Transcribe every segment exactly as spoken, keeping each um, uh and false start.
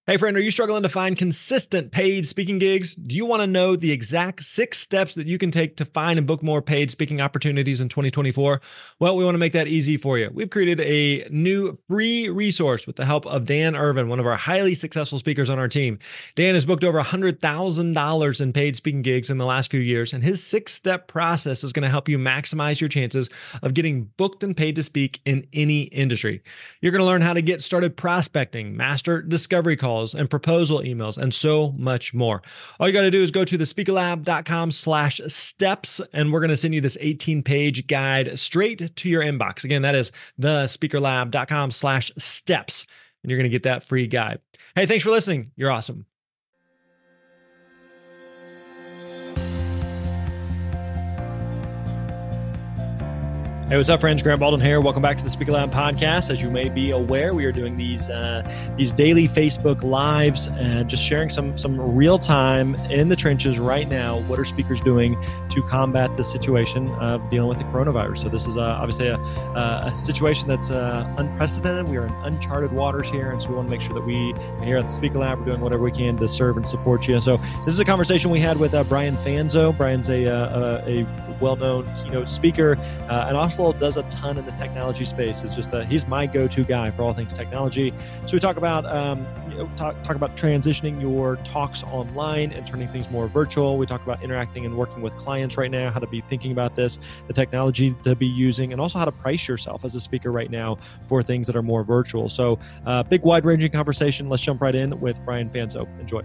Hey friend, are you struggling to find consistent paid speaking gigs? Do you want to know the exact six steps that you can take to find and book more paid speaking opportunities in twenty twenty-four? Well, we want to make that easy for you. We've created a new free resource with the help of Dan Irvin, one of our highly successful speakers on our team. Dan has booked over one hundred thousand dollars in paid speaking gigs in the last few years, and his six-step process is going to help you maximize your chances of getting booked and paid to speak in any industry. You're going to learn how to get started prospecting, master discovery calls, and proposal emails, and so much more. All you got to do is go to the speaker lab dot com slash steps, and we're going to send you this eighteen page guide straight to your inbox. Again, that is the speaker lab dot com slash steps, and you're going to get that free guide. Hey, thanks for listening. You're awesome. Hey, what's up, friends? Grant Baldwin here. Welcome back to the Speaker Lab podcast. As you may be aware, we are doing these uh, these daily Facebook Lives and just sharing some some real time in the trenches right now. What are speakers doing to combat the situation of dealing with the coronavirus? So this is uh, obviously a, a situation that's uh, unprecedented. We are in uncharted waters here, and so we want to make sure that we here at the Speaker Lab are doing whatever we can to serve and support you. So this is a conversation we had with uh, Brian Fanzo. Brian's a uh, a, a well-known keynote speaker uh, and also does a ton in the technology space. It's just uh, he's my go-to guy for all things technology. So we talk about um, you know, talk talk about transitioning your talks online and turning things more virtual. We talk about interacting and working with clients right now, how to be thinking about this, the technology to be using, and also how to price yourself as a speaker right now for things that are more virtual. So uh, big, wide-ranging conversation. Let's jump right in with Brian Fanzo. Enjoy.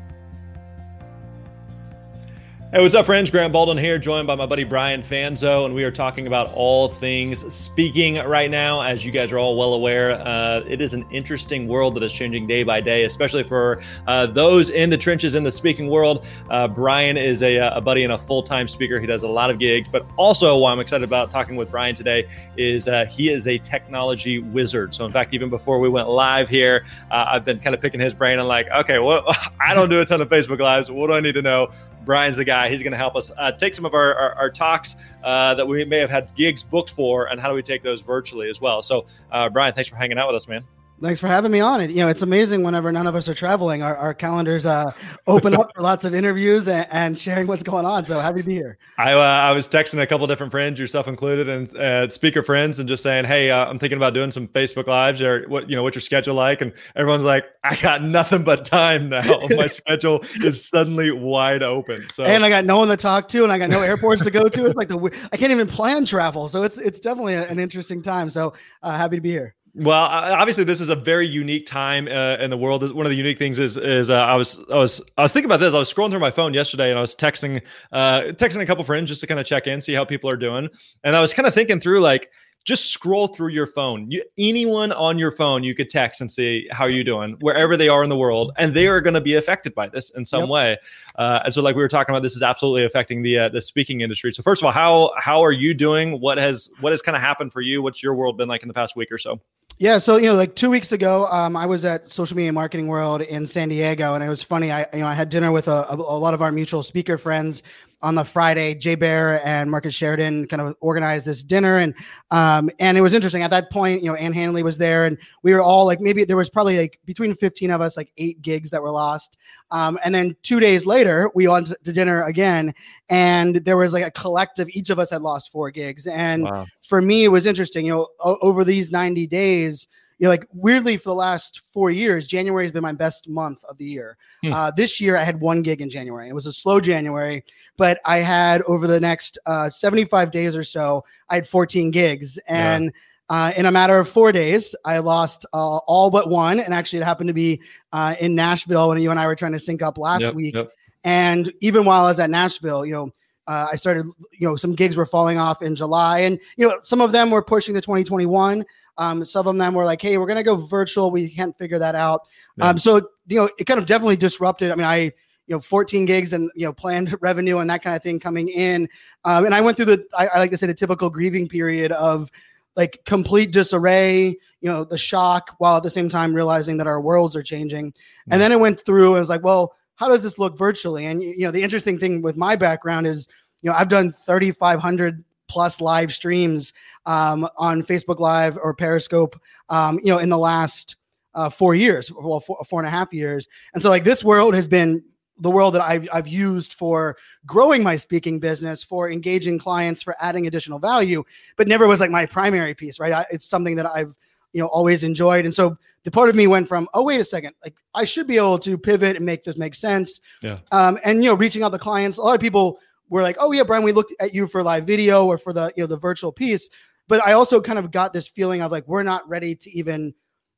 Hey, what's up, friends? Grant Baldwin here, joined by my buddy Brian Fanzo, and we are talking about all things speaking right now. As you guys are all well aware, uh, it is an interesting world that is changing day by day, especially for uh, those in the trenches in the speaking world. Uh, Brian is a, a buddy and a full-time speaker. He does a lot of gigs, but also why I'm excited about talking with Brian today is uh, he is a technology wizard. So in fact, even before we went live here, uh, I've been kind of picking his brain and like, okay, well, I don't do a ton of Facebook Lives. What do I need to know? Brian's the guy. He's going to help us uh, take some of our, our, our talks uh, that we may have had gigs booked for, and how do we take those virtually as well. So, uh, Brian, thanks for hanging out with us, man. Thanks for having me on. You know, it's amazing whenever none of us are traveling, our, our calendars uh, open up for lots of interviews and, and sharing what's going on. So happy to be here. I uh, I was texting a couple different friends, yourself included, and uh, speaker friends, and just saying, hey, uh, I'm thinking about doing some Facebook Lives, or what, you know, what's your schedule like? And everyone's like, I got nothing but time now. My schedule is suddenly wide open. So, and I got no one to talk to, and I got no airports to go to. It's like the I can't even plan travel. So it's it's definitely a, an interesting time. So uh, happy to be here. Well, obviously, this is a very unique time uh, in the world. One of the unique things is is uh, I was I was I was thinking about this. I was scrolling through my phone yesterday, and I was texting uh, texting a couple friends just to kind of check in, see how people are doing. And I was kind of thinking through, like, just scroll through your phone. You, anyone on your phone, you could text and see how you're doing wherever they are in the world, and they are going to be affected by this in some yep. way. Uh, and so, like we were talking about, this is absolutely affecting the uh, the speaking industry. So, first of all, how how are you doing? What has what has kind of happened for you? What's your world been like in the past week or so? Yeah, so you know, like two weeks ago, um, I was at Social Media Marketing World in San Diego, and it was funny. I you know I had dinner with a, a, a lot of our mutual speaker friends on the Friday. Jay Bear and Marcus Sheridan kind of organized this dinner, and um, and it was interesting. At that point, you know, Ann Hanley was there, and we were all like, maybe there was probably like between fifteen of us, like eight gigs that were lost. Um, and then two days later, we went to dinner again, and there was like a collective. Each of us had lost four gigs, and wow. For me, it was interesting. You know, o- over these ninety days. You know, like weirdly for the last four years, January has been my best month of the year. Hmm. Uh, this year I had one gig in January. It was a slow January, but I had over the next uh, seventy-five days or so, I had fourteen gigs. And yeah. uh, in a matter of four days, I lost uh, all but one. And actually it happened to be uh, in Nashville when you and I were trying to sync up last yep, week. Yep. And even while I was at Nashville, you know, Uh, I started, you know, some gigs were falling off in July, and, you know, some of them were pushing to twenty twenty-one. Um, some of them were like, hey, we're going to go virtual. We can't figure that out. Yeah. Um, so, you know, it kind of definitely disrupted. I mean, I, you know, fourteen gigs and, you know, planned revenue and that kind of thing coming in. Um, and I went through the, I, I like to say the typical grieving period of like complete disarray, you know, the shock, while at the same time realizing that our worlds are changing. Yeah. And then it went through and I was like, well, how does this look virtually? And, you know, the interesting thing with my background is, you know, I've done thirty-five hundred plus live streams um, on Facebook Live or Periscope, um, you know, in the last uh, four years, well, four, four and a half years. And so like this world has been the world that I've, I've used for growing my speaking business, for engaging clients, for adding additional value, but never was like my primary piece, right? I, it's something that I've, you know, always enjoyed. And so the part of me went from, oh, wait a second, like I should be able to pivot and make this make sense. Yeah. Um, and, you know, reaching out to clients, a lot of people were like, oh yeah, Brian, we looked at you for live video or for the, you know, the virtual piece. But I also kind of got this feeling of like, we're not ready to even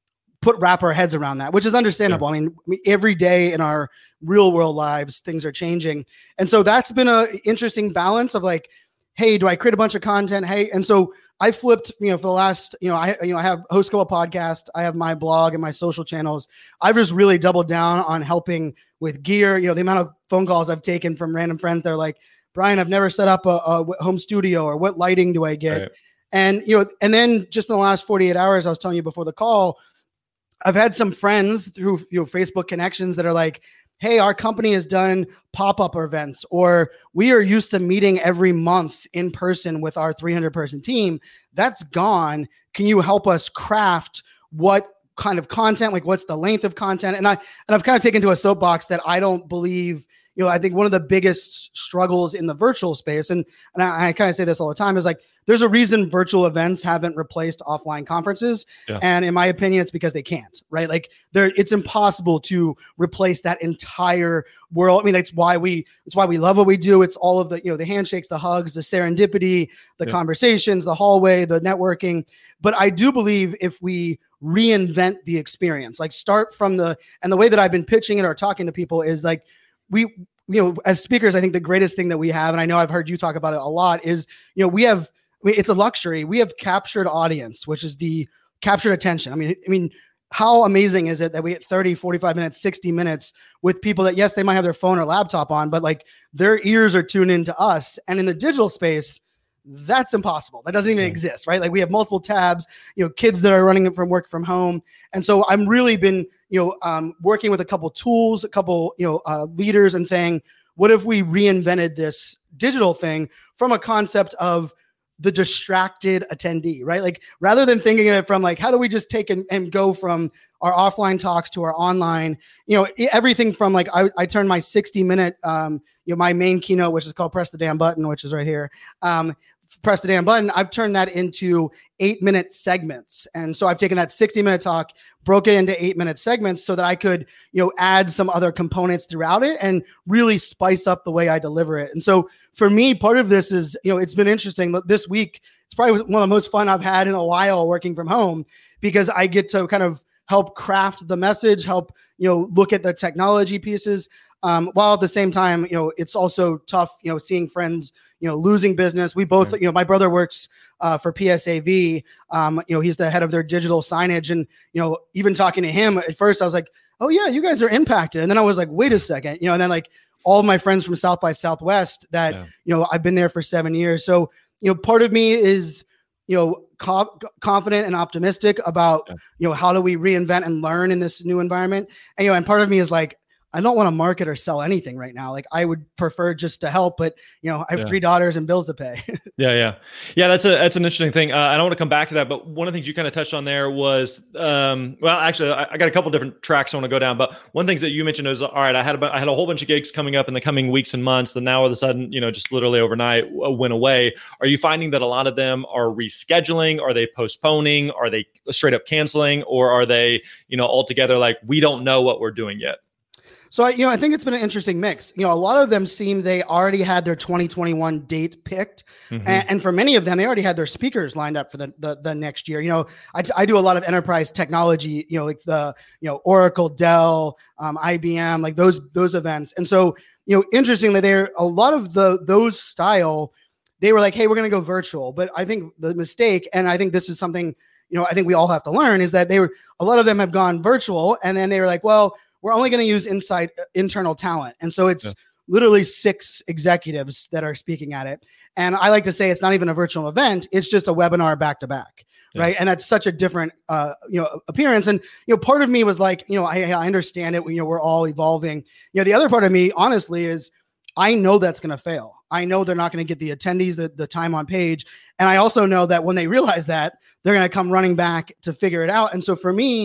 put wrap our heads around that, which is understandable. Yeah. I mean, every day in our real world lives, things are changing. And so that's been a interesting balance of like, hey, do I create a bunch of content? Hey. And so I flipped, you know, for the last, you know, I, you know, I have host a couple podcasts. I have my blog and my social channels. I've just really doubled down on helping with gear. You know, the amount of phone calls I've taken from random friends. They're like, Brian, I've never set up a, a home studio, or what lighting do I get? Right. And, you know, and then just in the last forty-eight hours, I was telling you before the call, I've had some friends through, you know, Facebook connections that are like, hey, our company has done pop-up events, or we are used to meeting every month in person with our three hundred person team. That's gone. Can you help us craft what kind of content, like what's the length of content? And I, and I've kind of taken to a soapbox that I don't believe, you know, I think one of the biggest struggles in the virtual space, and, and I, I kind of say this all the time, is like, there's a reason virtual events haven't replaced offline conferences. Yeah. And in my opinion, it's because they can't, right? Like there, it's impossible to replace that entire world. I mean, that's why we, it's why we love what we do. It's all of the, you know, the handshakes, the hugs, the serendipity, the yeah. conversations, the hallway, the networking. But I do believe if we reinvent the experience, like start from the, and the way that I've been pitching it or talking to people is like, we, you know, as speakers, I think the greatest thing that we have, and I know I've heard you talk about it a lot, is, you know, we have, I mean, it's a luxury. We have captured audience, which is the captured attention. I mean, I mean, how amazing is it that we get thirty, forty-five minutes, sixty minutes with people that, yes, they might have their phone or laptop on, but like their ears are tuned into us. And in the digital space, that's impossible. That doesn't even okay. exist, right? Like we have multiple tabs, you know, kids that are running it from work from home. And so I'm really been, you know, um, working with a couple tools, a couple, you know, uh, leaders, and saying, what if we reinvented this digital thing from a concept of the distracted attendee, right? Like rather than thinking of it from like, how do we just take and, and go from our offline talks to our online, you know, everything from like, I, I turned my sixty minute, um, you know, my main keynote, which is called Press the Damn Button, which is right here. Um, Press the Damn Button. I've turned that into eight minute segments. And so I've taken that sixty minute talk, broke it into eight minute segments so that I could, you know, add some other components throughout it and really spice up the way I deliver it. And so for me, part of this is, you know, it's been interesting. This week, it's probably one of the most fun I've had in a while working from home, because I get to kind of help craft the message, help, you know, look at the technology pieces. Um, while at the same time, you know, it's also tough, you know, seeing friends, you know, losing business. We both, you know, my brother works uh, for P S A V. Um, you know, he's the head of their digital signage. And, you know, even talking to him at first, I was like, oh yeah, you guys are impacted. And then I was like, wait a second, you know, and then like all of my friends from South by Southwest that, yeah. you know, I've been there for seven years. So, you know, part of me is, you know, co- confident and optimistic about, yeah. you know, how do we reinvent and learn in this new environment? And, you know, and part of me is like, I don't want to market or sell anything right now. Like I would prefer just to help, but you know, I have yeah. three daughters and bills to pay. yeah. Yeah. Yeah. That's a, that's an interesting thing. Uh, I don't want to come back to that, but one of the things you kind of touched on there was, um, well, actually I, I got a couple different tracks I want to go down, but one of the things that you mentioned is, all right, I had a, I had a whole bunch of gigs coming up in the coming weeks and months that now all of a sudden, you know, just literally overnight went away. Are you finding that a lot of them are rescheduling? Are they postponing? Are they straight up canceling? Or are they, you know, altogether like, we don't know what we're doing yet? So, you know, I think it's been an interesting mix. You know, a lot of them seem they already had their twenty twenty-one date picked. Mm-hmm. And, and for many of them, they already had their speakers lined up for the, the, the next year. You know, I, I do a lot of enterprise technology, you know, like the, you know, Oracle, Dell, um, I B M, like those, those events. And so, you know, interestingly, there a lot of the, those style, they were like, hey, we're going to go virtual. But I think the mistake, and I think this is something, you know, I think we all have to learn, is that they were, a lot of them have gone virtual. And then they were like, well, we're only going to use inside uh, internal talent. And so it's yeah. literally six executives that are speaking at it. And I like to say it's not even a virtual event. It's just a webinar back to back. Yeah. Right. And that's such a different, uh, you know, appearance. And, you know, part of me was like, you know, I, I understand it. You know, we're all evolving. You know, the other part of me, honestly, is I know that's going to fail. I know they're not going to get the attendees, the, the time on page. And I also know that when they realize that, they're going to come running back to figure it out. And so for me,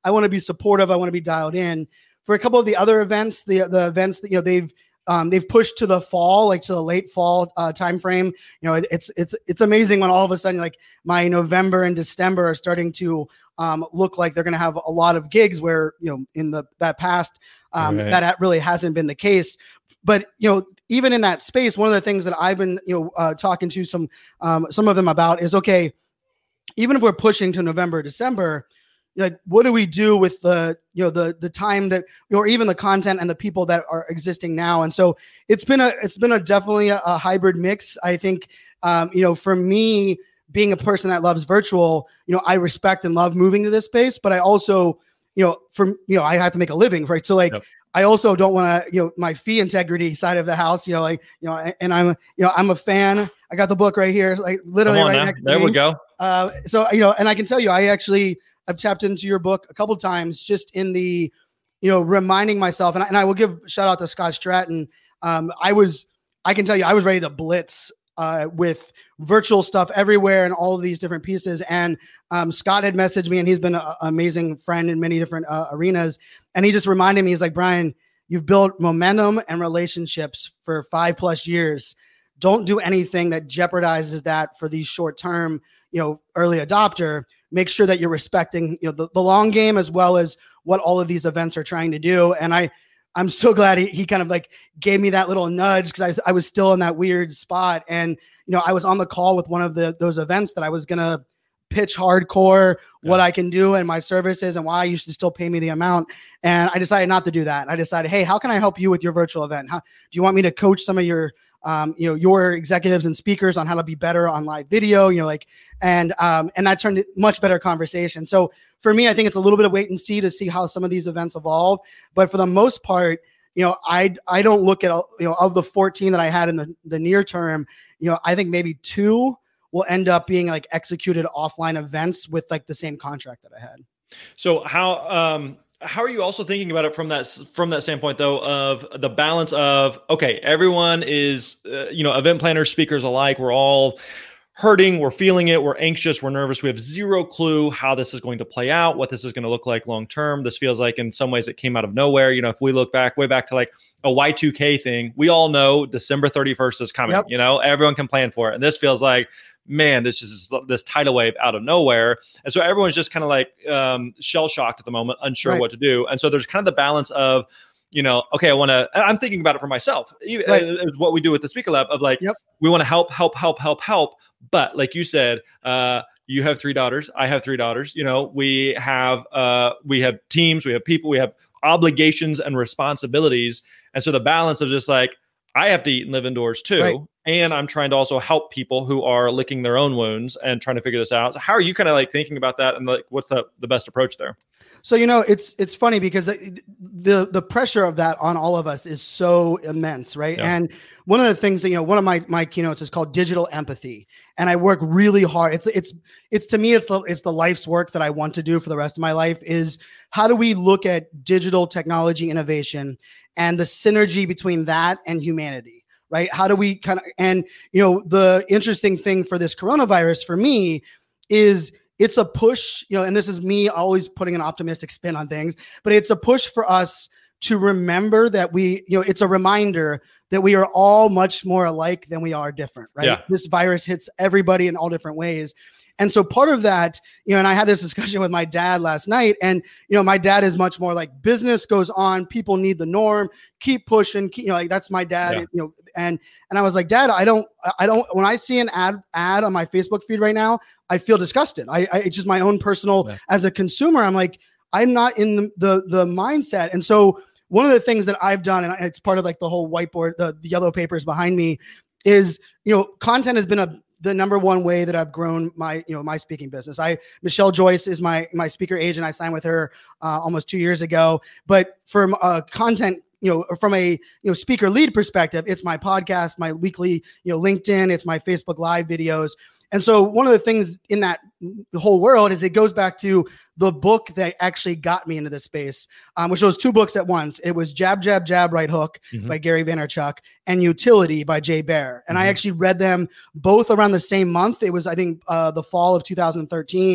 I want to be supportive. I want to be dialed in. For a couple of the other events, the the events that, you know, they've um, they've pushed to the fall, like to the late fall uh, timeframe. You know, it, it's it's it's amazing when all of a sudden, like my November and December are starting to um, look like they're going to have a lot of gigs where, you know, in the that past um, right. that really hasn't been the case. But, you know, even in that space, one of the things that I've been, you know, uh, talking to some um, some of them about is, okay, even if we're pushing to November, December, like, what do we do with the, you know, the, the time that, or even the content and the people that are existing now? And so it's been a, it's been a definitely a, a hybrid mix. I think, um, you know, for me, being a person that loves virtual, you know, I respect and love moving to this space, but I also, you know, from, you know, I have to make a living, right? So like, yep. I also don't want to, you know, my fee integrity side of the house, you know, like, you know, and I'm, you know, I'm a fan. I got the book right here, like literally right now. next to There me. we go. Uh, so, you know, and I can tell you, I actually, I've tapped into your book a couple of times just in the, you know, reminding myself, and I, and I will give shout out to Scott Stratton. Um, I was, I can tell you, I was ready to blitz uh, with virtual stuff everywhere and all of these different pieces. And um, Scott had messaged me, and he's been an amazing friend in many different uh, arenas. And he just reminded me, he's like, Brian, you've built momentum and relationships for five plus years. Don't do anything that jeopardizes that for these short-term, you know, early adopter. Make sure that you're respecting, you know, the, the long game as well as what all of these events are trying to do. And I, I'm so glad he, he kind of like gave me that little nudge, because I, I was still in that weird spot. And, you know, I was on the call with one of the those events that I was going to pitch hardcore yeah. what I can do and my services and why you should still pay me the amount. And I decided not to do that. I decided, hey, how can I help you with your virtual event? How, do you want me to coach some of your, um, you know, your executives and speakers on how to be better on live video, you know, like, and, um, and that turned into much better conversation. So for me, I think it's a little bit of wait and see to see how some of these events evolve. But for the most part, you know, I, I don't look at, you know, of the fourteen that I had in the, the near term, you know, I think maybe two will end up being like executed offline events with like the same contract that I had. So how, um, how are you also thinking about it from that, from that standpoint though, of the balance of, okay, everyone is, uh, you know, event planners, speakers alike, we're all hurting, we're feeling it, we're anxious, we're nervous, we have zero clue how this is going to play out, what this is going to look like long-term. This feels like in some ways it came out of nowhere. You know, if we look back, way back to like a Y two K thing, we all know December thirty-first is coming, yep. you know, everyone can plan for it. And this feels like, man, this is this tidal wave out of nowhere. And so everyone's just kind of like um, shell shocked at the moment, unsure right. what to do. And so there's kind of the balance of, you know, okay, I want to, I'm thinking about it for myself, right. uh, what we do with the Speaker Lab of like, yep. we want to help, help, help, help, help. But like you said, uh, you have three daughters. I have three daughters. You know, we have, uh, we have teams, we have people, we have obligations and responsibilities. And so the balance of just like, I have to eat and live indoors too. Right. And I'm trying to also help people who are licking their own wounds and trying to figure this out. So how are you kind of like thinking about that? And like, what's the, the best approach there? So, you know, it's, it's funny because the, the pressure of that on all of us is so immense. Right. Yeah. And one of the things that, you know, one of my, my keynotes is called digital empathy. And I work really hard. It's, it's, it's to me, it's the, it's the life's work that I want to do for the rest of my life is how do we look at digital technology innovation and the synergy between that and humanity? Right? How do we kind of, and, you know, the interesting thing for this coronavirus for me is it's a push, you know, and this is me always putting an optimistic spin on things, but it's a push for us to remember that we, you know, it's a reminder that we are all much more alike than we are different, right? Yeah. This virus hits everybody in all different ways. And so part of that, you know, and I had this discussion with my dad last night, and, you know, my dad is much more like business goes on, people need the norm, keep pushing, keep, you know, like that's my dad, yeah. you know, and, and I was like, Dad, I don't, I don't, when I see an ad ad on my Facebook feed right now, I feel disgusted. I, I it's just my own personal, yeah. as a consumer, I'm like, I'm not in the, the, the mindset. And so one of the things that I've done, and it's part of like the whole whiteboard, the, the yellow papers behind me is, you know, content has been a, the number one way that I've grown my, you know, my speaking business. I, Michelle Joyce is my, my speaker agent. I signed with her uh, almost two years ago, but from uh content, you know, from a, you know, speaker lead perspective, it's my podcast, my weekly, you know, LinkedIn, it's my Facebook Live videos. And so one of the things in that the whole world is it goes back to the book that actually got me into this space, um, which was two books at once. It was Jab, Jab, Jab, Right Hook mm-hmm. by Gary Vaynerchuk and Utility by Jay Baer. And mm-hmm. I actually read them both around the same month. It was, I think, uh, the fall of two thousand thirteen.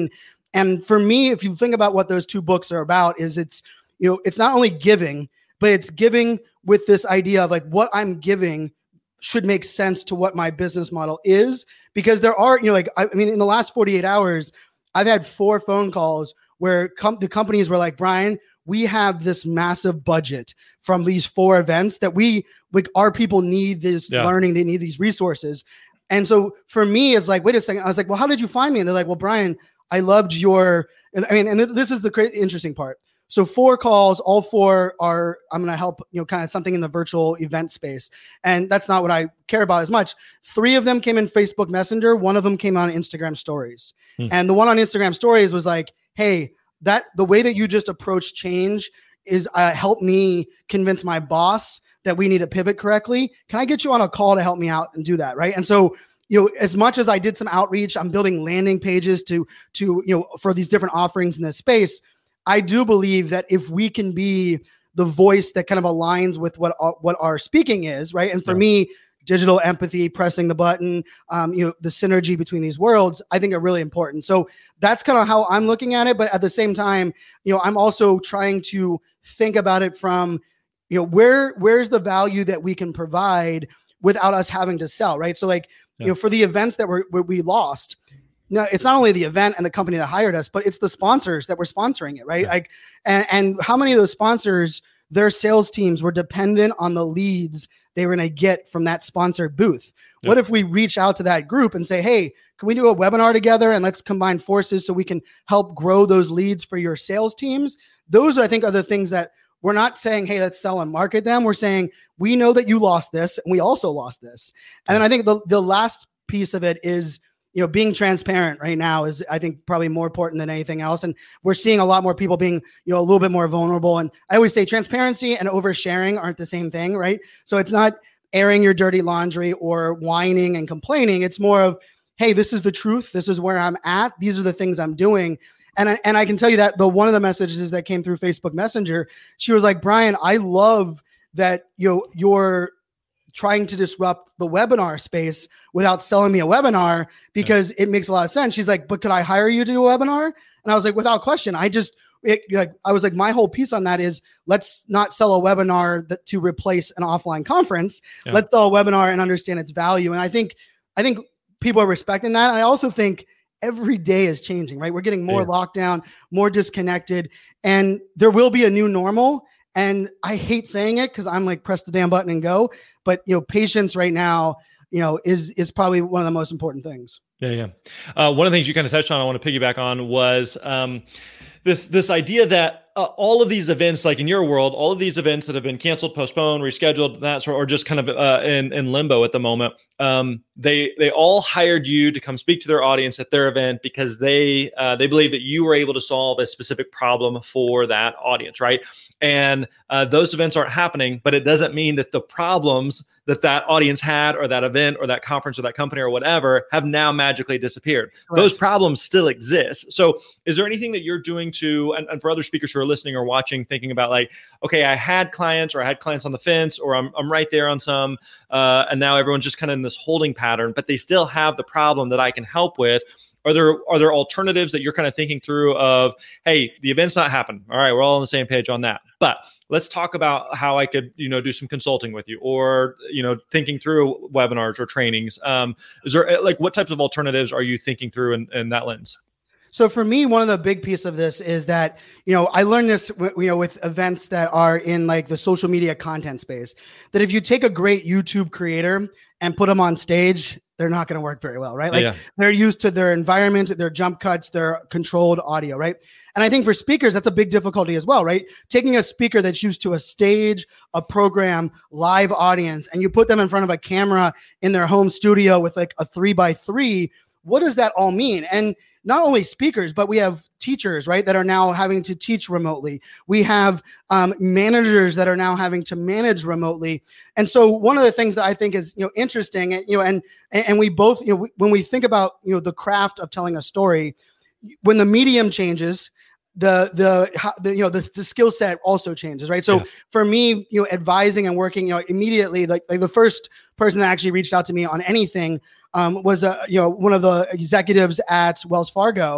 And for me, if you think about what those two books are about, is it's, you know, it's not only giving, but it's giving with this idea of like what I'm giving should make sense to what my business model is. Because there are, you know, like, I, I mean, in the last forty-eight hours, I've had four phone calls where com- the companies were like, Brian, we have this massive budget from these four events that we, like, our people need this yeah. learning, they need these resources. And so for me, it's like, wait a second. I was like, well, how did you find me? And they're like, well, Brian, I loved your, and I mean, and this is the crazy, interesting part. So four calls, all four are, I'm going to help, you know, kind of something in the virtual event space. And that's not what I care about as much. Three of them came in Facebook Messenger. One of them came on Instagram Stories. Hmm. And the one on Instagram Stories was like, hey, that the way that you just approach change is uh, help me convince my boss that we need to pivot correctly. Can I get you on a call to help me out and do that? Right. And so, you know, as much as I did some outreach, I'm building landing pages to, to, you know, for these different offerings in this space. I do believe that if we can be the voice that kind of aligns with what, our, what our speaking is, right? And for yeah. me, digital empathy, pressing the button, um, you know, the synergy between these worlds, I think are really important. So that's kind of how I'm looking at it. But at the same time, you know, I'm also trying to think about it from, you know, where where's the value that we can provide without us having to sell, right? So like, yeah. you know, for the events that we're, where we lost, no, it's not only the event and the company that hired us, but it's the sponsors that were sponsoring it, right? Yeah. Like, and, and how many of those sponsors, their sales teams were dependent on the leads they were going to get from that sponsored booth. Yep. What if we reach out to that group and say, hey, can we do a webinar together and let's combine forces so we can help grow those leads for your sales teams? Those, I think, are the things that we're not saying, hey, let's sell and market them. We're saying, we know that you lost this and we also lost this. And then I think the, the last piece of it is, you know, being transparent right now is, I think, probably more important than anything else. And we're seeing a lot more people being, you know, a little bit more vulnerable. And I always say transparency and oversharing aren't the same thing, right? So it's not airing your dirty laundry or whining and complaining. It's more of, hey, this is the truth. This is where I'm at. These are the things I'm doing. And I, and I can tell you that the one of the messages that came through Facebook Messenger, she was like, Brian, I love that, you know, you're trying to disrupt the webinar space without selling me a webinar, because it makes a lot of sense. She's like, but could I hire you to do a webinar? And I was like, without question. I just, it, like, I was like, my whole piece on that is, let's not sell a webinar that to replace an offline conference. Yeah. Let's sell a webinar and understand its value. And I think, I think people are respecting that. And I also think every day is changing, right? We're getting more yeah. locked down, more disconnected, and there will be a new normal. And I hate saying it because I'm like, press the damn button and go. But, you know, patience right now, you know, is is probably one of the most important things. Yeah, yeah. Uh, one of the things you kind of touched on, I want to piggyback on, was um, this this idea that uh, all of these events, like in your world, all of these events that have been canceled, postponed, rescheduled, that sort, or just kind of uh, in in limbo at the moment, um, they they all hired you to come speak to their audience at their event because they uh, they believe that you were able to solve a specific problem for that audience, right? And uh, those events aren't happening, but it doesn't mean that the problems that that audience had, or that event, or that conference, or that company, or whatever, have now magically disappeared. Right. Those problems still exist. So is there anything that you're doing to, and, and for other speakers who are listening or watching, thinking about like, okay, I had clients, or I had clients on the fence, or I'm I'm right there on some, uh, and now everyone's just kind of in this holding pattern, but they still have the problem that I can help with. Are there are there alternatives that you're kind of thinking through of, hey, the event's not happening. All right, we're all on the same page on that. But let's talk about how I could, you know, do some consulting with you, or, you know, thinking through webinars or trainings. Um, is there, like, what types of alternatives are you thinking through in, in that lens? So for me, one of the big piece of this is that, you know, I learned this, you know, with events that are in like the social media content space, that if you take a great YouTube creator and put them on stage, they're not going to work very well, right? Like yeah. they're used to their environment, their jump cuts, their controlled audio, right? And I think for speakers, that's a big difficulty as well, right? Taking a speaker that's used to a stage, a program, live audience, and you put them in front of a camera in their home studio with like a three by three, what does that all mean? And not only speakers, but we have teachers, right, that are now having to teach remotely. We have um, managers that are now having to manage remotely. And so one of the things that I think is, you know, interesting, you know, and and we both, you know, when we think about, you know, the craft of telling a story, when the medium changes, the the, the you know the, the skill set also changes, right? So yeah. for me, you know, advising and working, you know, immediately, like, like the first person that actually reached out to me on anything um, was a you know one of the executives at Wells Fargo,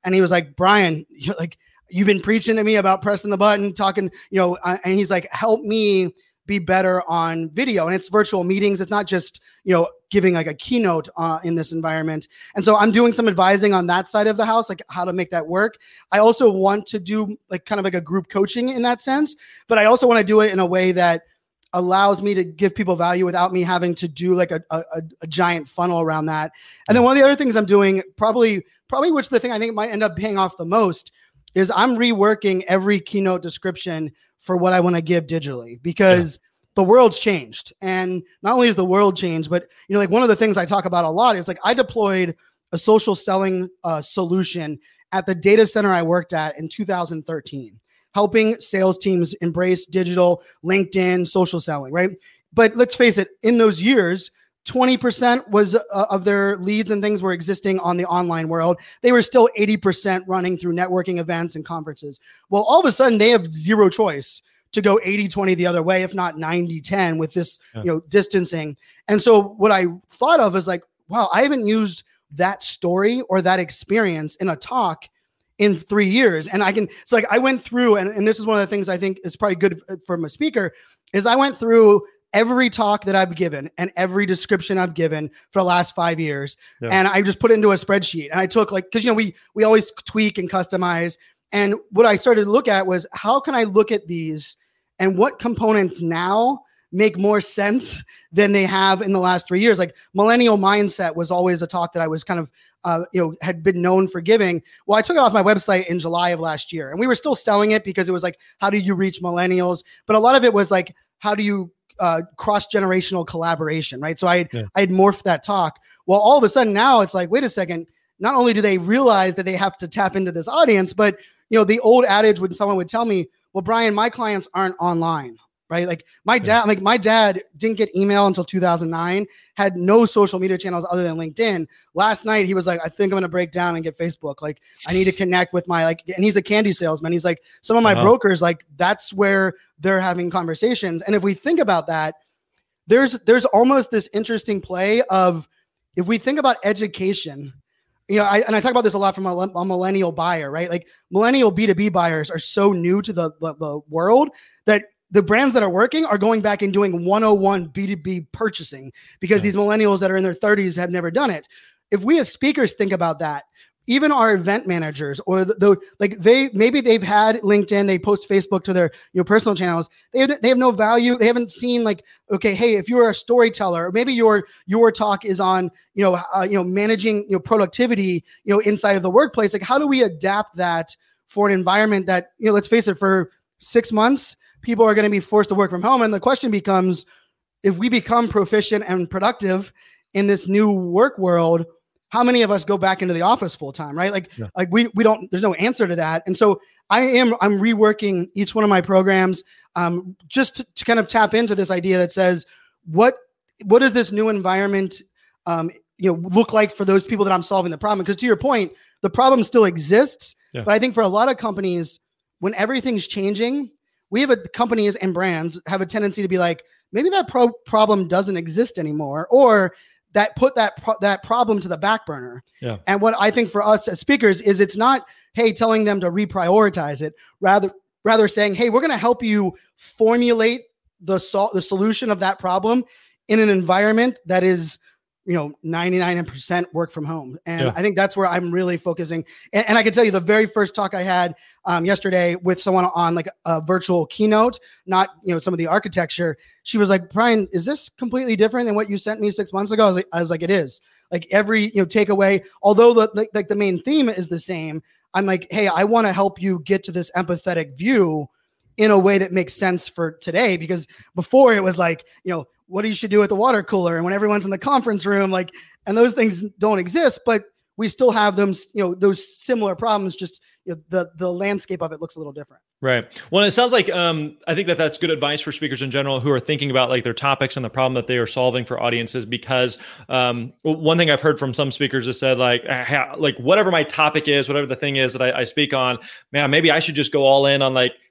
And he was like, Brian, you're like, you've been preaching to me about pressing the button, talking, you know, uh, and he's like, help me be better on video. And it's virtual meetings. It's not just, you know, giving like a keynote uh, in this environment. And so I'm doing some advising on that side of the house, like how to make that work. I also want to do like kind of like a group coaching in that sense, but I also want to do it in a way that allows me to give people value without me having to do like a, a, a giant funnel around that. And then one of the other things I'm doing, probably, probably which the thing I think might end up paying off the most, is I'm reworking every keynote description for what I want to give digitally, because yeah. the world's changed. And not only is the world changed, but you know, like one of the things I talk about a lot is like I deployed a social selling uh, solution at the data center I worked at in two thousand thirteen. Helping sales teams embrace digital, LinkedIn, social selling, right? But let's face it, in those years, twenty percent was uh, of their leads and things were existing on the online world. They were still eighty percent running through networking events and conferences. Well, all of a sudden they have zero choice to go eighty twenty the other way, if not ninety ten with this, yeah. you know, distancing. And so what I thought of is like, wow, I haven't used that story or that experience in a talk in three years. And I can, it's like, I went through, and, and this is one of the things I think is probably good from a speaker, is I went through every talk that I've given and every description I've given for the last five years. Yeah. And I just put it into a spreadsheet, and I took like, cause you know, we, we always tweak and customize. And what I started to look at was, how can I look at these and what components now make more sense than they have in the last three years? Like millennial mindset was always a talk that I was kind of, uh, you know, had been known for giving. Well, I took it off my website in July of last year, and we were still selling it because it was like, how do you reach millennials? But a lot of it was like, how do you uh, cross-generational collaboration, right? So I had, yeah. I had morphed that talk. Well, all of a sudden now it's like, wait a second, not only do they realize that they have to tap into this audience, but you know, the old adage when someone would tell me, well, Brian, my clients aren't online. Right? Like my dad, yeah. like my dad didn't get email until two thousand nine, had no social media channels other than LinkedIn. Last night, he was like, I think I'm going to break down and get Facebook. Like I need to connect with my, like, and he's a candy salesman. He's like, some of my uh-huh. brokers, like that's where they're having conversations. And if we think about that, there's, there's almost this interesting play of, if we think about education, you know, I, and I talk about this a lot from a, a millennial buyer, right? Like millennial B two B buyers are so new to the, the, the world that the brands that are working are going back and doing one oh one B two B purchasing, because yeah. these millennials that are in their thirties have never done it. If we as speakers think about that, even our event managers or the, the like they, maybe they've had LinkedIn, they post Facebook to their, you know, personal channels. They have, they have no value. They haven't seen like, okay, hey, if you're a storyteller, or maybe your, your talk is on, you know, uh, you know, managing, you know, productivity, you know, inside of the workplace. Like, how do we adapt that for an environment that, you know, let's face it, for six months, people are going to be forced to work from home. And the question becomes, if we become proficient and productive in this new work world, how many of us go back into the office full time, right? Like, yeah. like we, we don't, there's no answer to that. And so I am, I'm reworking each one of my programs um, just to, to kind of tap into this idea that says, what, what does this new environment, um, you know, look like for those people that I'm solving the problem? Because to your point, the problem still exists, yeah. but I think for a lot of companies, when everything's changing, we have a, companies and brands have a tendency to be like, maybe that pro- problem doesn't exist anymore, or that put that pro- that problem to the back burner. Yeah. And what I think for us as speakers is, it's not, hey, telling them to reprioritize it, rather rather saying, hey, we're going to help you formulate the sol- the solution of that problem in an environment that is, you know, ninety-nine percent work from home. And yeah. I think that's where I'm really focusing. And, and I can tell you the very first talk I had um, yesterday with someone on like a virtual keynote, not, you know, some of the architecture. She was like, Brian, is this completely different than what you sent me six months ago? I was like, I was like it is. Like every, you know, takeaway, although the like, like the main theme is the same, I'm like, hey, I want to help you get to this empathetic view in a way that makes sense for today. Because before it was like, you know, what you should do at the water cooler and when everyone's in the conference room, like, and those things don't exist, but we still have them, you know, those similar problems, just, you know, the, the landscape of it looks a little different. Right. Well, it sounds like, um, I think that that's good advice for speakers in general who are thinking about like their topics and the problem that they are solving for audiences, because, um, one thing I've heard from some speakers has said like, like whatever my topic is, whatever the thing is that I, I speak on, man, maybe I should just go all in on like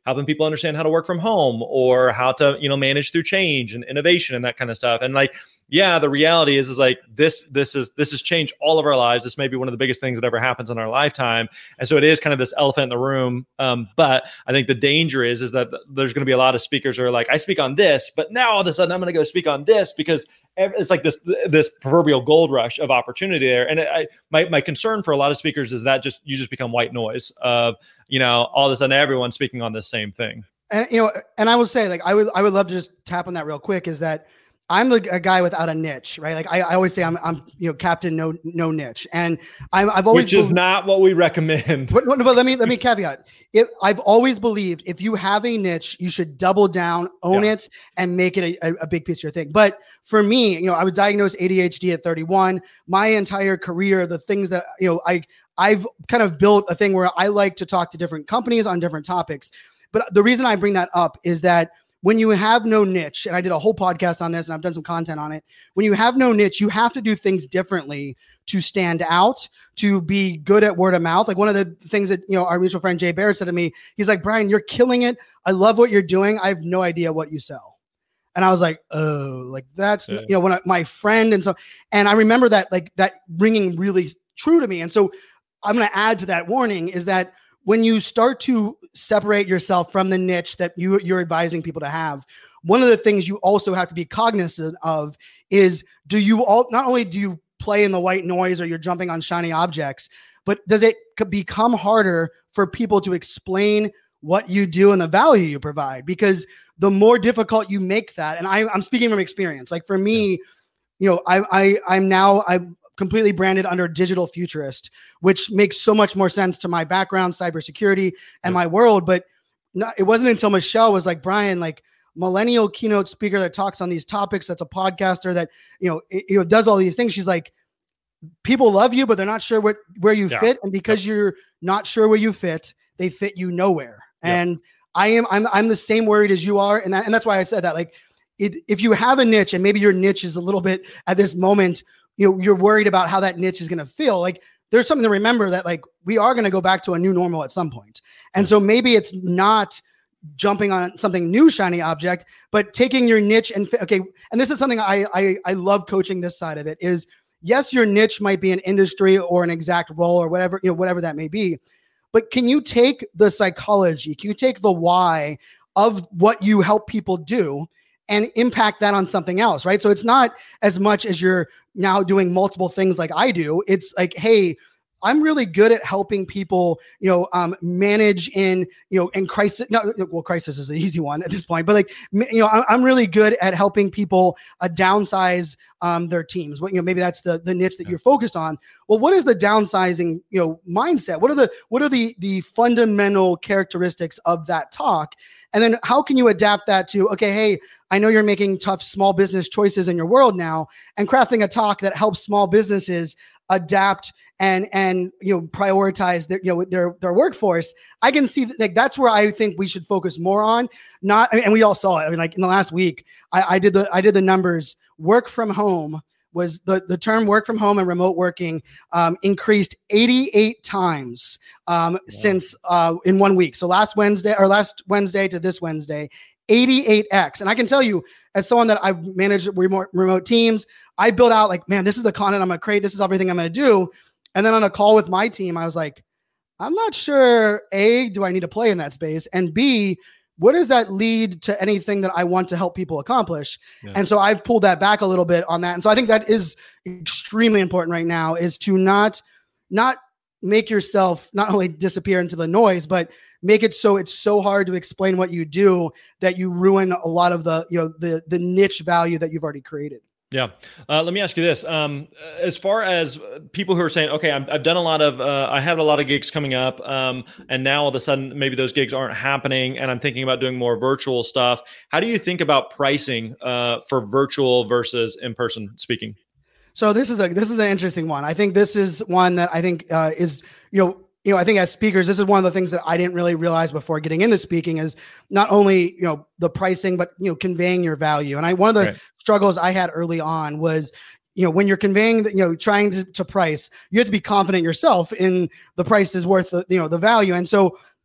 helping people understand how to work from home or how to, you know, manage through change and innovation and that kind of stuff. And like, yeah, the reality is, is like this, this is, this has changed all of our lives. This may be one of the biggest things that ever happens in our lifetime. And so it is kind of this elephant in the room. Um, but I think the danger is, is that there's going to be a lot of speakers who are like, I speak on this, but now all of a sudden I'm going to go speak on this because it's like this, this proverbial gold rush of opportunity there. And I, my, my concern for a lot of speakers is that just, you just become white noise of, you know, all of a sudden everyone's speaking on the same thing. And, you know, and I will say, like, I would, I would love to just tap on that real quick, is that I'm the, a guy without a niche, right? Like I, I always say I'm, I'm, you know, captain, no, no niche. And I'm, I've always, which is believed, not what we recommend. But, but let me, let me caveat it. I've always believed if you have a niche, you should double down, own yeah. it, and make it a, a big piece of your thing. But for me, you know, I was diagnosed A D H D at thirty-one. My entire career, the things that, you know, I, I've kind of built a thing where I like to talk to different companies on different topics. But the reason I bring that up is that when you have no niche, and I did a whole podcast on this and I've done some content on it. When you have no niche, you have to do things differently to stand out, to be good at word of mouth. Like one of the things that, you know, our mutual friend Jay Barrett said to me, he's like, Brian, you're killing it. I love what you're doing. I have no idea what you sell. And I was like, oh, like that's, yeah. you know, when I, my friend and so, and I remember that, like that ringing really true to me. And so I'm going to add to that warning is that when you start to separate yourself from the niche that you, you're advising people to have, one of the things you also have to be cognizant of is, do you all, not only do you play in the white noise or you're jumping on shiny objects, but does it become harder for people to explain what you do and the value you provide? Because the more difficult you make that, and I, I'm speaking from experience, like for me, you know, I, I, I'm now, I'm, completely branded under digital futurist, which makes so much more sense to my background, cybersecurity, and my world. But not, it wasn't until Michelle was like, Brian, like millennial keynote speaker that talks on these topics, that's a podcaster that, you know, it, you know, does all these things. She's like, people love you, but they're not sure what, where you yeah. fit. And because yep. you're not sure where you fit, they fit you nowhere. Yep. And I am, I'm, I'm the same worried as you are. And that, and that's why I said that, like, it, if you have a niche and maybe your niche is a little bit at this moment, you know, you're worried about how that niche is going to feel. Like there's something to remember that like we are going to go back to a new normal at some point. And so maybe it's not jumping on something new, shiny object, but taking your niche and okay. And this is something I, I, I love coaching this side of it is yes, your niche might be an industry or an exact role or whatever, you know, whatever that may be, but can you take the psychology? Can you take the why of what you help people do and impact that on something else, right? So it's not as much as you're now doing multiple things like I do. It's like, hey, I'm really good at helping people, you know, um, manage in, you know, in crisis. No, well, crisis is an easy one at this point, but like, you know, I'm really good at helping people uh, downsize um, their teams. What, you know, maybe that's the the niche that you're focused on. Well, what is the downsizing, you know, mindset? What are the what are the the fundamental characteristics of that talk? And then how can you adapt that to, okay, hey, I know you're making tough small business choices in your world now, and crafting a talk that helps small businesses adapt and and you know prioritize their you know their their workforce. I can see that, like that's where I think we should focus more on. Not I mean, and we all saw it. I mean, like in the last week, I, I did the I did the numbers. Work from home was the, the term work from home and remote working um, increased eighty-eight times um, wow. since uh, in one week. So last Wednesday or last Wednesday to this Wednesday, eighty-eight X. And I can tell you, as someone that I've managed remote, remote teams, I built out like, man, this is the content I'm going to create. This is everything I'm going to do. And then on a call with my team, I was like, I'm not sure, A, do I need to play in that space? And B, what does that lead to anything that I want to help people accomplish? Yeah. And so I've pulled that back a little bit on that. And so I think that is extremely important right now, is to not, not make yourself not only disappear into the noise, but make it so it's so hard to explain what you do that you ruin a lot of the, you know, the, the niche value that you've already created. Yeah. Uh, let me ask you this. Um, as far as people who are saying, okay, I'm, I've done a lot of, uh, I have a lot of gigs coming up. Um, and now all of a sudden, maybe those gigs aren't happening and I'm thinking about doing more virtual stuff. How do you think about pricing uh, for virtual versus in-person speaking? So this is a, this is an interesting one. I think this is one that I think uh, is, you know, you know, I think as speakers, this is one of the things that I didn't really realize before getting into speaking is not only, you know, the pricing, but, you know, conveying your value. And I, one of the right. struggles I had early on was, you know, when you're conveying, the, you know, trying to, to price, you have to be confident yourself in the price is worth the, you know, the value. And so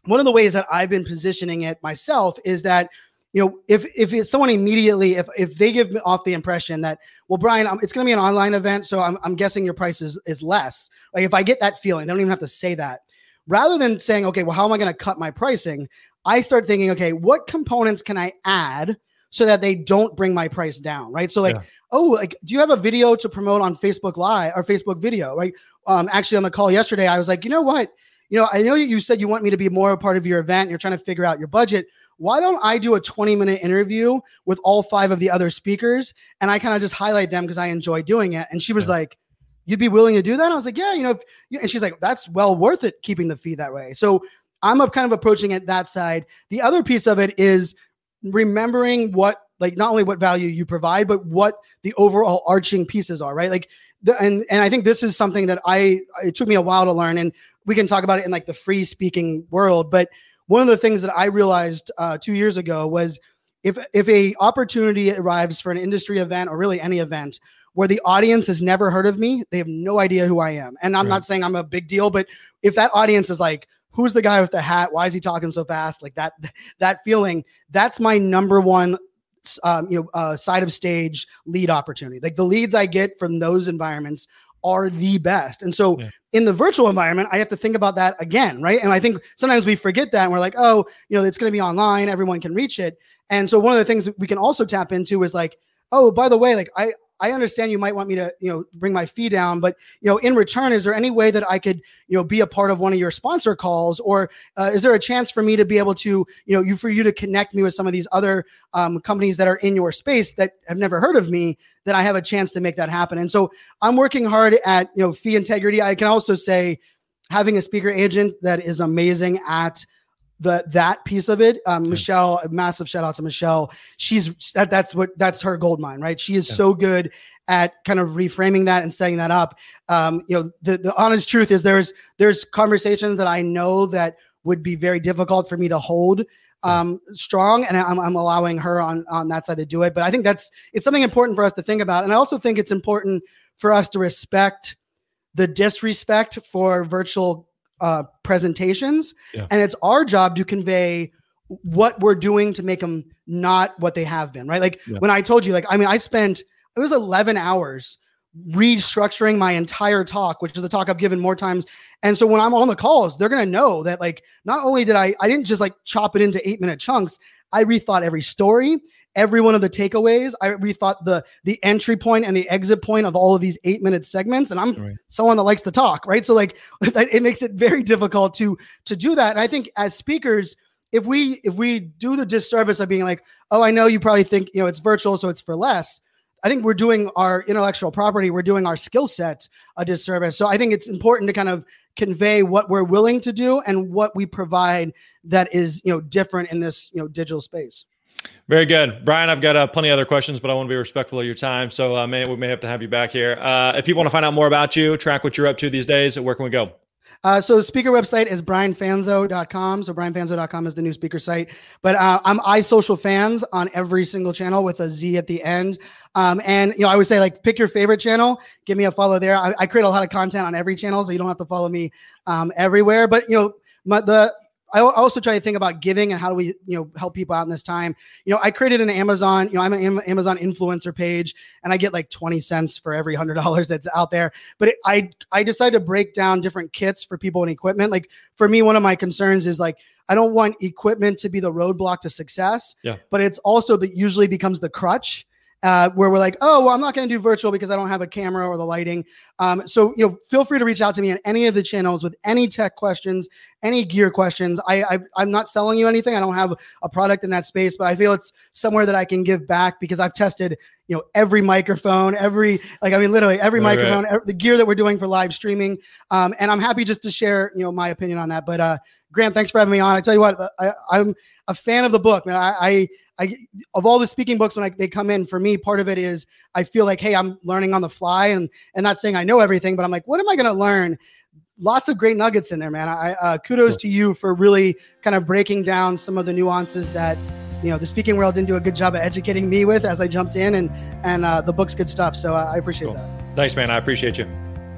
one of the ways that I've been positioning it myself is that, you know, if if it's someone immediately, if if they give me off the impression that, well, Brian, I'm, it's going to be an online event, so I'm, I'm guessing your price is, is less. Like if I get that feeling, they don't even have to say that. Rather than saying, okay, well, how am I going to cut my pricing? I start thinking, okay, what components can I add so that they don't bring my price down, right? So like, yeah. oh, like, do you have a video to promote on Facebook Live or Facebook video, right? Um, actually on the call yesterday, I was like, you know what? You know, I know you said you want me to be more a part of your event. And you're trying to figure out your budget. Why don't I do a twenty minute interview with all five of the other speakers? And I kind of just highlight them because I enjoy doing it. And she was yeah. like, you'd be willing to do that? I was like, yeah, you know, if, and she's like, that's well worth it keeping the fee that way. So I'm a kind of approaching it that side. The other piece of it is remembering what, like not only what value you provide, but what the overall arching pieces are, right? Like, the, and, and I think this is something that I, it took me a while to learn, and we can talk about it in like the free speaking world. But one of the things that I realized uh, two years ago was if, if a opportunity arrives for an industry event or really any event where the audience has never heard of me, they have no idea who I am. And I'm right. not saying I'm a big deal, but if that audience is like, who's the guy with the hat? Why is he talking so fast? Like that, that feeling, that's my number one Um, you know, uh, side of stage lead opportunity. Like the leads I get from those environments are the best. And so yeah. in the virtual environment, I have to think about that again, right? And I think sometimes we forget that and we're like, oh, you know, it's going to be online, everyone can reach it. And so one of the things that we can also tap into is like, oh, by the way, like I, I understand you might want me to, you know, bring my fee down, but, you know, in return, is there any way that I could, you know, be a part of one of your sponsor calls? Or uh, is there a chance for me to be able to, you know, you, for you to connect me with some of these other um, companies that are in your space that have never heard of me, that I have a chance to make that happen? And so I'm working hard at, you know, fee integrity. I can also say having a speaker agent that is amazing at the that piece of it. Um, Michelle, a massive shout out to Michelle. She's that that's what that's her gold mine, right? She is yeah. so good at kind of reframing that and setting that up. Um, you know, the, the honest truth is there's there's conversations that I know that would be very difficult for me to hold um, yeah. strong, and I'm, I'm allowing her on on that side to do it. But I think that's it's something important for us to think about, and I also think it's important for us to respect the disrespect for virtual uh, presentations. Yeah. And it's our job to convey what we're doing to make them not what they have been, right? Like yeah. when I told you, like, I mean, I spent, it was eleven hours restructuring my entire talk, which is the talk I've given more times. And so when I'm on the calls, they're going to know that, like, not only did I, I didn't just like chop it into eight minute chunks. I rethought every story, every one of the takeaways. I rethought the the entry point and the exit point of all of these eight minute segments. And I'm right. someone that likes to talk, right? So like it makes it very difficult to to do that. And I think as speakers, if we if we do the disservice of being like, oh, I know you probably think, you know, it's virtual, so it's for less. I think we're doing our intellectual property, we're doing our skill set a disservice. So I think it's important to kind of convey what we're willing to do and what we provide that is, you know, different in this, you know, digital space. Very good. Brian, I've got uh, plenty of other questions, but I want to be respectful of your time. So uh, may, we may have to have you back here. Uh, if people want to find out more about you, track what you're up to these days, where can we go? Uh, so the speaker website is brian fanzo dot com. So brian fanzo dot com is the new speaker site. But uh, I'm iSocialFans on every single channel with a Z at the end. Um, and, you know, I would say, like, pick your favorite channel. Give me a follow there. I, I create a lot of content on every channel, so you don't have to follow me um, everywhere. But, you know, my, the I also try to think about giving and how do we, you know, help people out in this time. You know, I created an Amazon, you know, I'm an Amazon influencer page, and I get like twenty cents for every hundred dollars that's out there. But it, I, I decided to break down different kits for people and equipment. Like for me, one of my concerns is like, I don't want equipment to be the roadblock to success, yeah. but it's also that usually becomes the crutch. Uh, where we're like, oh, well, I'm not going to do virtual because I don't have a camera or the lighting. Um, so, you know, feel free to reach out to me on any of the channels with any tech questions, any gear questions. I, I, I'm not selling you anything. I don't have a product in that space, but I feel it's somewhere that I can give back because I've tested, you know, every microphone, every, like, I mean, literally every right, microphone, right. every, the gear that we're doing for live streaming. Um, and I'm happy just to share, you know, my opinion on that. But uh, Grant, thanks for having me on. I tell you what, I, I'm a fan of the book, man. I, I I, of all the speaking books, when I, they come in, for me, part of it is I feel like, hey, I'm learning on the fly, and and not saying I know everything, but I'm like, what am I going to learn? Lots of great nuggets in there, man. I uh, kudos cool. to you for really kind of breaking down some of the nuances that, you know, the speaking world didn't do a good job of educating me with as I jumped in, and and uh, the book's good stuff. So uh, I appreciate cool. that. Thanks, man. I appreciate you.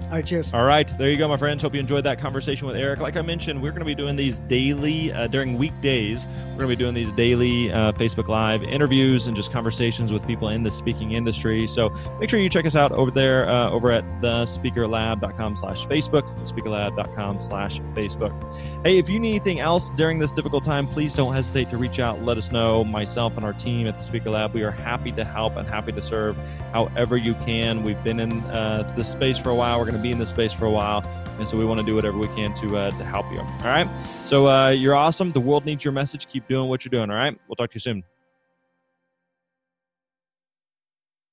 All right, cheers. All right, there you go, my friends. Hope you enjoyed that conversation with Eric. Like I mentioned, we're going to be doing these daily, uh, during weekdays, we're going to be doing these daily uh, Facebook Live interviews and just conversations with people in the speaking industry. So make sure you check us out over there, uh, over at the speaker lab dot com slash Facebook, speaker lab dot com slash Facebook. Hey, if you need anything else during this difficult time, please don't hesitate to reach out. Let us know. Myself and our team at the Speaker Lab, we are happy to help and happy to serve however you can. We've been in uh, this space for a while. We're going to be in this space for a while. And so we want to do whatever we can to uh, to help you. All right. So uh, you're awesome. The world needs your message. Keep doing what you're doing. All right. We'll talk to you soon.